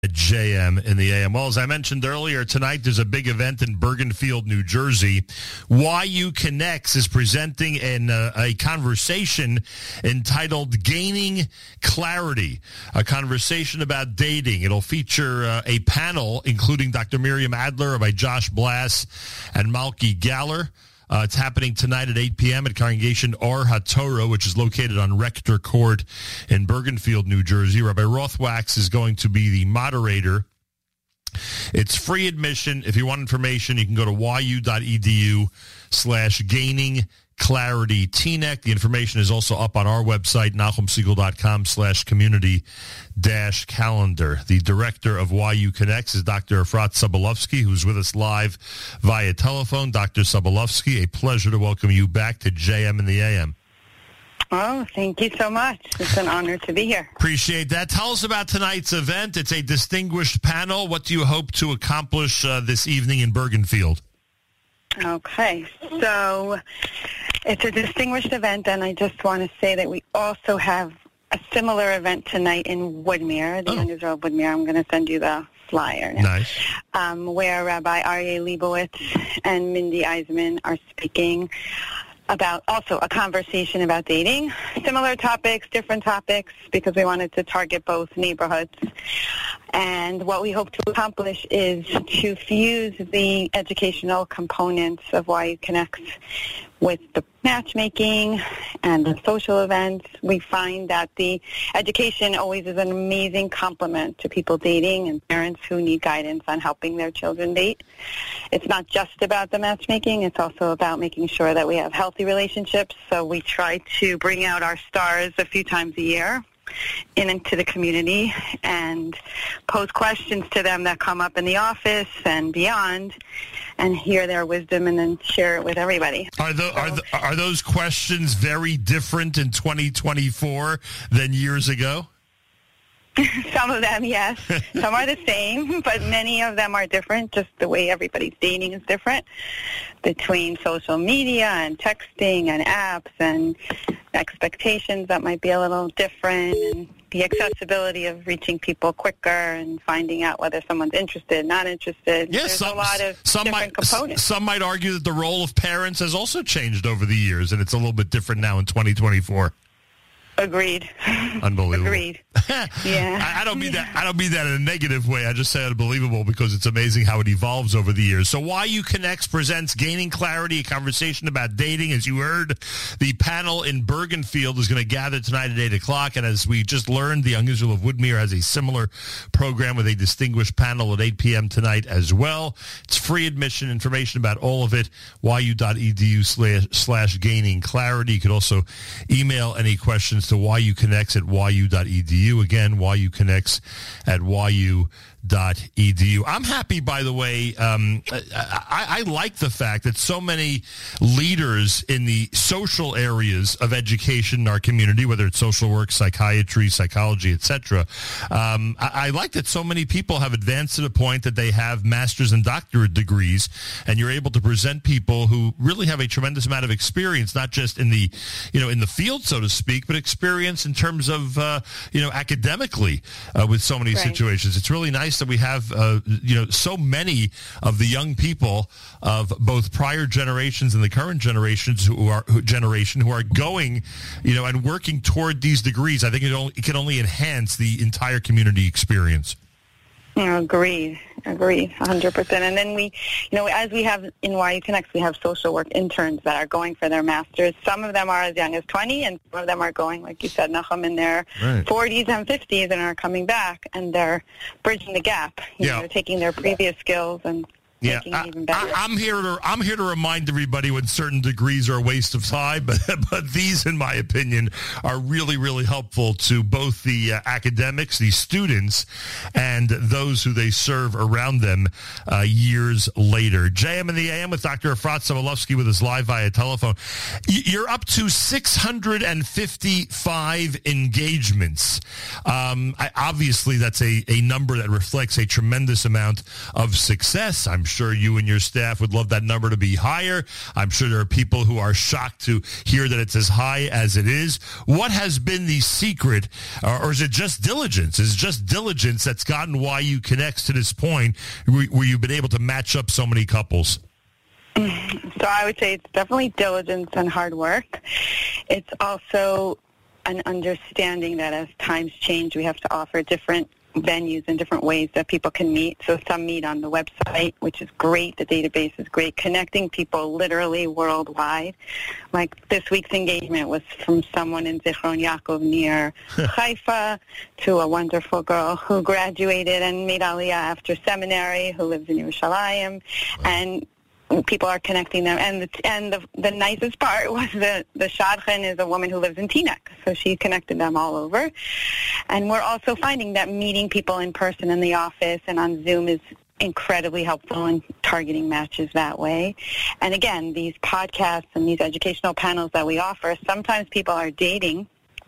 JM in the AM. Well, as I mentioned earlier, tonight there's a big event in Bergenfield, New Jersey. YU Connects is presenting a conversation entitled Gaining Clarity, a conversation about dating. It'll feature a panel including Dr. Miriam Adler, Rabbi Josh Blass, and Malki Galler. It's happening tonight at 8 p.m. at Congregation Or HaTorah, which is located on Rector Court in Bergenfield, New Jersey. Rabbi Rothwax is going to be the moderator. It's free admission. If you want information, you can go to yu.edu/gaining clarity TNEC. The information is also up on our website, nachumsegal.com/community-calendar. The director of YU Connects is Dr. Efrat Sobolovsky, who's with us live via telephone. Dr. Sobolovsky, a pleasure to welcome you back to JM in the AM. Oh, thank you so much. It's an honor to be here. Appreciate that. Tell us about tonight's event. It's a distinguished panel. What do you hope to accomplish this evening in Bergenfield? Okay, so it's a distinguished event, and I just want to say that we also have a similar event tonight in Woodmere, the Young Israel Woodmere. I'm going to send you the flyer now. Nice. Where Rabbi Aryeh Leibowitz and Mindy Eisman are speaking about also a conversation about dating. Similar topics, different topics, because we wanted to target both neighborhoods. And what we hope to accomplish is to fuse the educational components of YU Connects with the matchmaking and the social events. We find that the education always is an amazing complement to people dating and parents who need guidance on helping their children date. It's not just about the matchmaking. It's also about making sure that we have healthy relationships. So we try to bring out our stars a few times a year into the community and pose questions to them that come up in the office and beyond, and hear their wisdom and then share it with everybody. Are those questions very different in 2024 than years ago? Some of them, yes. Some are the same, but many of them are different. Just the way everybody's dating is different between social media and texting and apps and expectations that might be a little different, and the accessibility of reaching people quicker and finding out whether someone's interested, not interested. Yes, There's a lot of different components. Some might argue that the role of parents has also changed over the years, and it's a little bit different now in 2024. Agreed. Unbelievable. Agreed. Yeah. I don't mean that in a negative way. I just say unbelievable because it's amazing how it evolves over the years. So YU Connects presents Gaining Clarity, a conversation about dating. As you heard, the panel in Bergenfield is going to gather tonight at 8 o'clock. And as we just learned, the Young Israel of Woodmere has a similar program with a distinguished panel at 8 p.m. tonight as well. It's free admission. Information about all of it, yu.edu/gaining clarity. You could also email any questions to YuConnects at yu.edu. Again, YuConnects at yu.edu. I'm happy, by the way. I like the fact that so many leaders in the social areas of education in our community, whether it's social work, psychiatry, psychology, etc. I like that so many people have advanced to the point that they have master's and doctorate degrees, and you're able to present people who really have a tremendous amount of experience, not just in the field, so to speak, but experience in terms of academically with so many situations. It's really nice that we have so many of the young people of both prior generations and the current generations who are going and working toward these degrees. I think it can only enhance the entire community experience. Agreed, 100%. And then we, as we have in YU Connects, we have social work interns that are going for their masters. Some of them are as young as 20, and some of them are going, like you said, Nachum, in their 40s and 50s and are coming back, and they're bridging the gap. They're taking their previous skills and making it even better. I'm here to remind everybody when certain degrees are a waste of time, but these, in my opinion, are really, really helpful to both the academics, the students, and those who they serve around them years later. JM in the AM with Dr. Efrat Sobolovsky with us live via telephone. You're up to 655 engagements. Obviously, that's a number that reflects a tremendous amount of success, I'm sure you and your staff would love that number to be higher. I'm sure there are people who are shocked to hear that it's as high as it is. What has been the secret, or is it just diligence? Is it just diligence that's gotten YU Connects to this point where you've been able to match up so many couples? So I would say it's definitely diligence and hard work. It's also an understanding that as times change, we have to offer different venues and different ways that people can meet. So some meet on the website, which is great. The database is great, connecting people literally worldwide. Like this week's engagement was from someone in Zichron Yaakov near Haifa to a wonderful girl who graduated and made Aliyah after seminary, who lives in Yerushalayim, and people are connecting them. And the nicest part was the shadchan is a woman who lives in Teaneck, so she connected them all over. And we're also finding that meeting people in person in the office and on Zoom is incredibly helpful in targeting matches that way. And again, these podcasts and these educational panels that we offer, sometimes people are dating,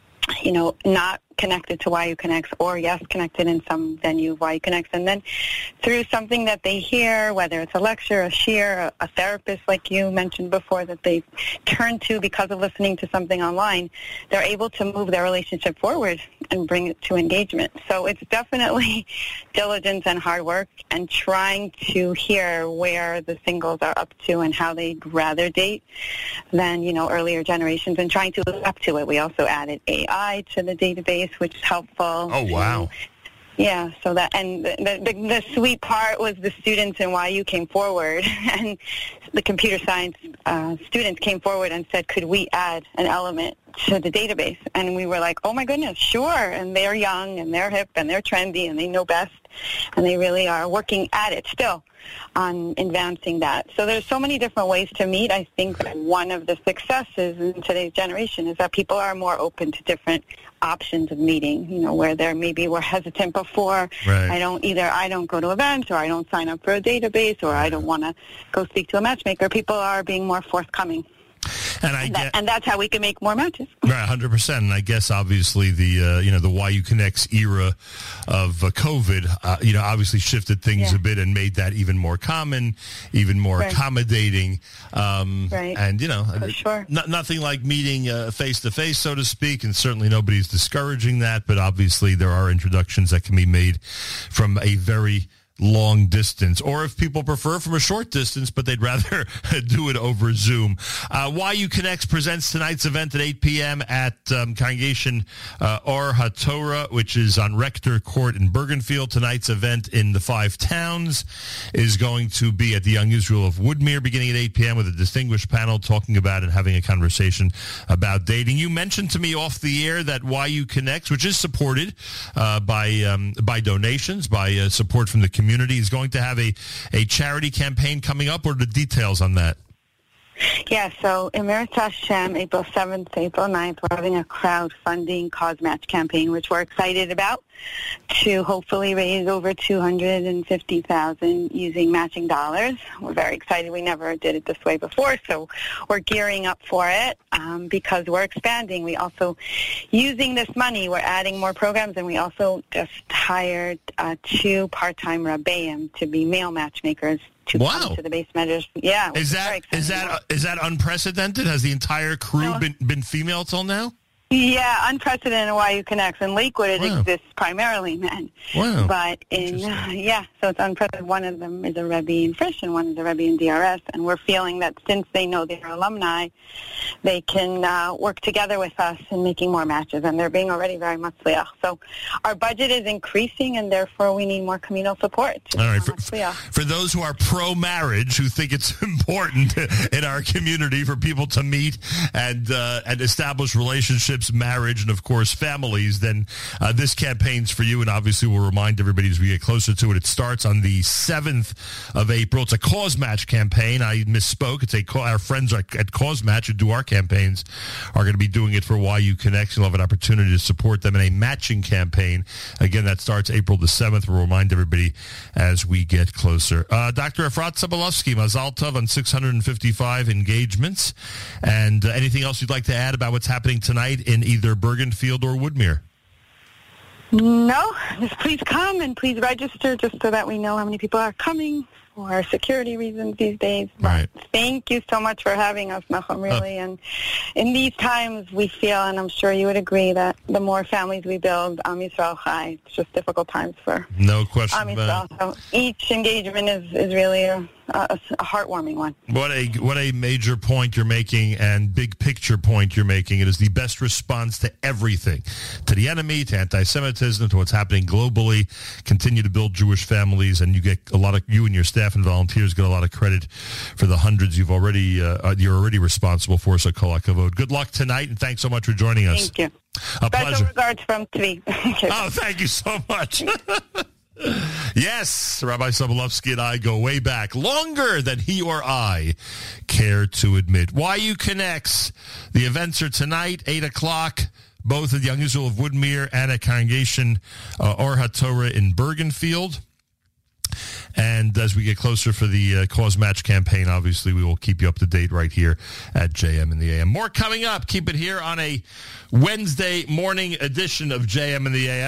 not connected to YU Connects, or yes, connected in some venue of YU Connects, and then through something that they hear, whether it's a lecture, a shiur, a therapist like you mentioned before that they turn to because of listening to something online, they're able to move their relationship forward and bring it to engagement. So it's definitely diligence and hard work and trying to hear where the singles are up to and how they'd rather date than, earlier generations, and trying to live up to it. We also added AI to the database, which is helpful. Oh, wow. Yeah, so that, and the sweet part was the students in YU came forward, and the computer science students came forward and said, could we add an element to the database? And we were like, oh my goodness, sure. And they're young, and they're hip, and they're trendy, and they know best, and they really are working at it still on advancing that. So there's so many different ways to meet. I think that one of the successes in today's generation is that people are more open to different options of meeting, where they maybe were hesitant before. Right. I don't go to events, or I don't sign up for a database, or I don't want to go speak to a matchmaker. People are being more forthcoming. And that's how we can make more matches. Right, 100%. And I guess obviously the YU Connects era of COVID, obviously shifted things a bit and made that even more common, even more accommodating. Right. And for sure. Nothing like meeting face to face, so to speak. And certainly nobody's discouraging that. But obviously there are introductions that can be made from a very long distance, or if people prefer from a short distance, but they'd rather do it over Zoom. YU Connects presents tonight's event at 8 p.m. at Congregation Or HaTorah, which is on Rector Court in Bergenfield. Tonight's event in the Five Towns is going to be at the Young Israel of Woodmere, beginning at 8 p.m. with a distinguished panel talking about and having a conversation about dating. You mentioned to me off the air that YU Connects, which is supported by donations, by support from the community, is going to have a charity campaign coming up. What are the details on that? Yeah, so Emirat Hashem, April 7th, April 9th, we're having a crowdfunding cause match campaign, which we're excited about, to hopefully raise over $250,000 using matching dollars. We're very excited. We never did it this way before, so we're gearing up for it because we're expanding. We also, using this money, we're adding more programs, and we also just hired 2 part-time rabbeim to be male matchmakers to come to the base measures. Yeah. Is that unprecedented? Has the entire crew been female till now? Yeah, unprecedented in YU Connects. In Lakewood, it exists primarily men. Wow. But so it's unprecedented. One of them is a Rebbe in Frisch and one is a Rebbe in DRS. And we're feeling that since they know they're alumni, they can work together with us in making more matches. And they're being already very much liach. So our budget is increasing, and therefore we need more communal support. All right. For those who are pro-marriage, who think it's important in our community for people to meet and establish relationships, marriage, and of course families, then this campaign's for you. And obviously we'll remind everybody as we get closer to it. It starts on the 7th of April. It's a cause match campaign. I misspoke. It's our friends at Cause Match who do our campaigns are going to be doing it for YU Connects. You'll have an opportunity to support them in a matching campaign. Again, that starts April the 7th. We'll remind everybody as we get closer. Dr. Efrat Sobolofsky, Mazal Tov on 655 engagements. And anything else you'd like to add about what's happening tonight in either Bergenfield or Woodmere? No, just please come and please register just so that we know how many people are coming. for security reasons these days. But Right. thank you so much for having us, Nachum, really. And in these times, we feel, and I'm sure you would agree, that the more families we build, Am Yisrael Chai. It's just difficult times for No question Am about it. Yisrael. So each engagement is really a heartwarming one. What a major point you're making and big picture point you're making. It is the best response to everything, to the enemy, to anti-Semitism, to what's happening globally. Continue to build Jewish families, and you and your staff and volunteers get a lot of credit for the hundreds you're already responsible for. So kol hakavod. Good luck tonight, and thanks so much for joining us. Thank you. A Special pleasure. regards from Tzvi. Oh, thank you so much. Yes, Rabbi Sobolovsky and I go way back, longer than he or I care to admit. YU Connects. The events are tonight, 8 o'clock, both at the Young Israel of Woodmere and at Congregation Or HaTorah in Bergenfield. And as we get closer for the Cause Match campaign, obviously we will keep you up to date right here at JM in the AM. More coming up. Keep it here on a Wednesday morning edition of JM in the AM.